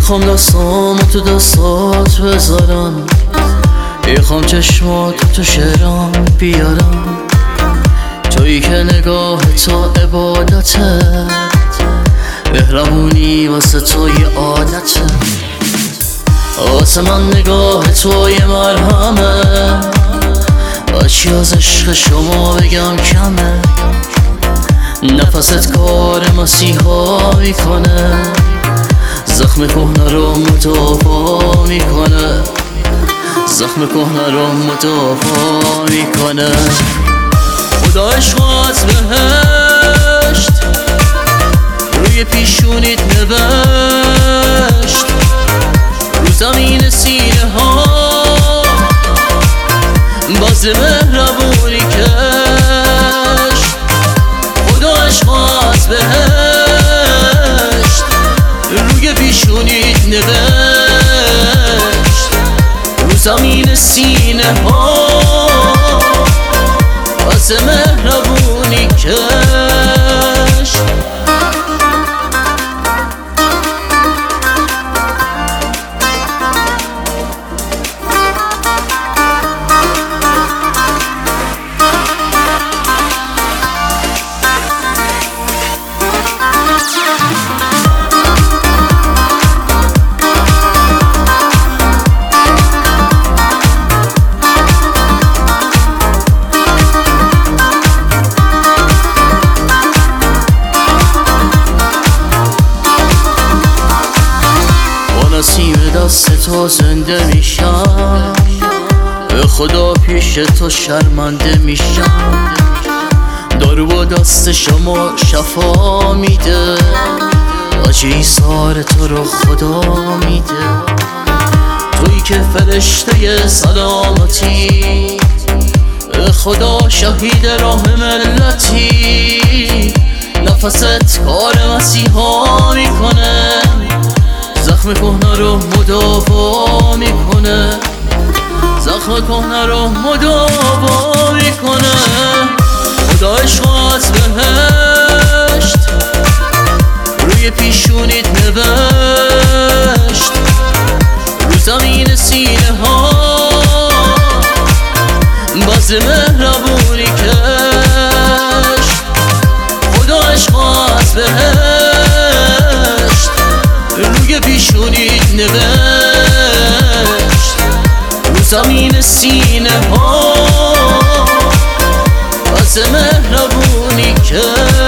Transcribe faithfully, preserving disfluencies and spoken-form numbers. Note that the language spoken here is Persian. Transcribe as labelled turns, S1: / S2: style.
S1: میخوام دستامو تو دستات بذارم، میخوام چشمات تو شعرام بیارم. تویی که نگاه تو عبادته، مهربونی واسه تو یه عادته. واسه من نگاه تو یه مرهمه، و چی از عشق شما بگم کمه. نفست کار مسیحا میکنه، زخم کهنه رو مداوا میکنه، زخم کهنه رو مداوا میکنه. خدا عشق از بهشت روی پیشونیت نوشت، رو زمین سینه ها باز مهربونی کشت. خدا عشق از بهشت روی پیشونیت نوشت، رو زمین سینه ها باز مهربونی کشت. نسیم دست تو زنده میشم، به خدا پیش تو شرمنده میشم. دارو با دست شما شفا میده، آجی ایثار تو رو خدا میده. تویی که فرشته سلامتی، به خدا شهید راه ملتی. نفست کار مسیحا میکنه، زخم کهنه رو مداوا میکنه، زخم کهنه رو مداوا میکنه. خدا عشق از بهشت روی پیشونیت نوشت، رو زمین سینه ها باز مهربونی کشت. خدا عشق از بهشت روی پیشونیت نوشت، رو زمین سینه ها باز مهربونی کرد.